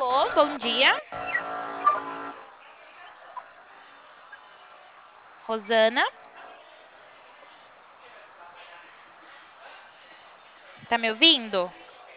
Alô, bom dia. Rosana, tá me ouvindo?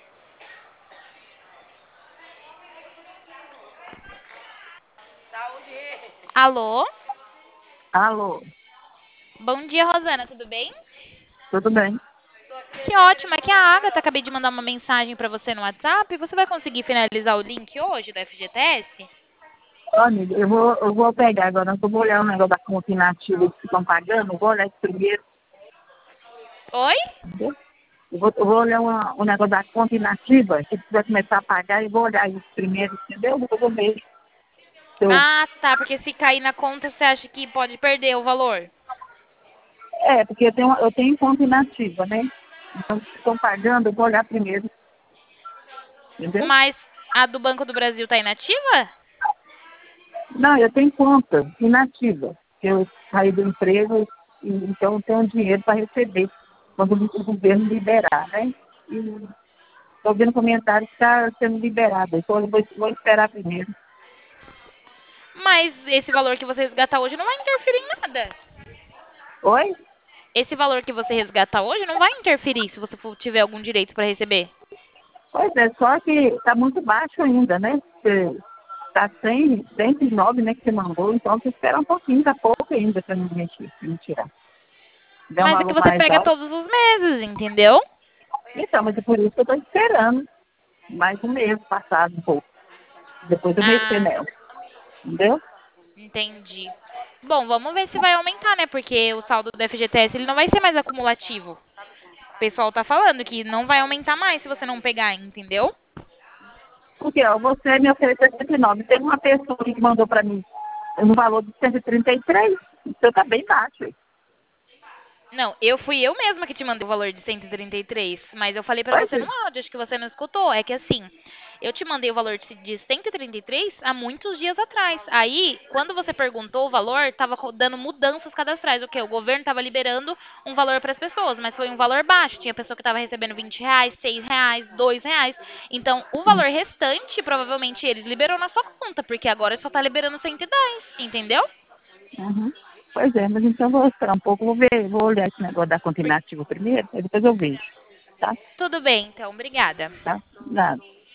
Alô? Alô, Bom dia, Rosana, tudo bem? tudo bem? Que ótimo, é que a Agatha acabei de mandar uma mensagem pra você no WhatsApp. Você vai conseguir finalizar o link hoje da FGTS? Ó, amiga, eu vou pegar agora, eu vou olhar o negócio da conta inativa que estão pagando, eu vou olhar isso primeiro, Oi? entendeu? Eu vou olhar o negócio da conta inativa, que vai começar a pagar, e vou olhar isso primeiro, entendeu? Eu vou ver se eu... Ah, tá, porque se cair na conta, você acha que pode perder o valor? Porque eu tenho conta inativa, né? Então, se estão pagando, eu vou olhar primeiro, entendeu? Mas a do Banco do Brasil tá inativa? Não, eu tenho conta inativa. Eu saí do emprego, então eu tenho dinheiro para receber quando o governo liberar, né? E estou vendo comentários que está sendo liberado. Então eu vou esperar primeiro. Mas esse valor que você resgatar hoje não vai interferir em nada. Oi? Esse valor que você resgata hoje não vai interferir se você tiver algum direito para receber. Pois é, só que está muito baixo ainda, né? Está 109, né, que você mandou, então você espera um pouquinho, está pouco ainda para me mexer, pra me tirar. Se der um Mas é que valor você mais pega alto. todos os meses, entendeu? Então, mas é por isso que eu estou esperando mais um mês passado um pouco. Depois eu mexer Ah, nela. Entendeu? entendi. Bom, vamos ver se vai aumentar, né? Porque o saldo do FGTS ele não vai ser mais acumulativo. O pessoal tá falando que não vai aumentar mais se você não pegar, entendeu? Porque, ó, você me ofereceu 109. Teve uma pessoa aqui que mandou para mim no valor de 133. Então tá bem baixo. Não, fui eu mesma que te mandei o valor de 133, mas eu falei pra Pois você no é. áudio, acho que você não escutou. É que assim, eu te mandei o valor de 133 há muitos dias atrás. Aí, quando você perguntou o valor, tava dando mudanças cadastrais. O quê? O governo tava liberando um valor para as pessoas, mas foi um valor baixo. Tinha pessoa que tava recebendo R$ 20, R$ 6, R$ 2. Então, o valor restante, provavelmente eles liberou na sua conta, porque agora só tá liberando 110, entendeu? Uhum. Pois é, mas então eu vou esperar um pouco, vou ver, vou olhar esse negócio da conta Por- inativa primeiro, aí depois eu vejo. Tá? Tudo bem, então, obrigada. Tá? Nada.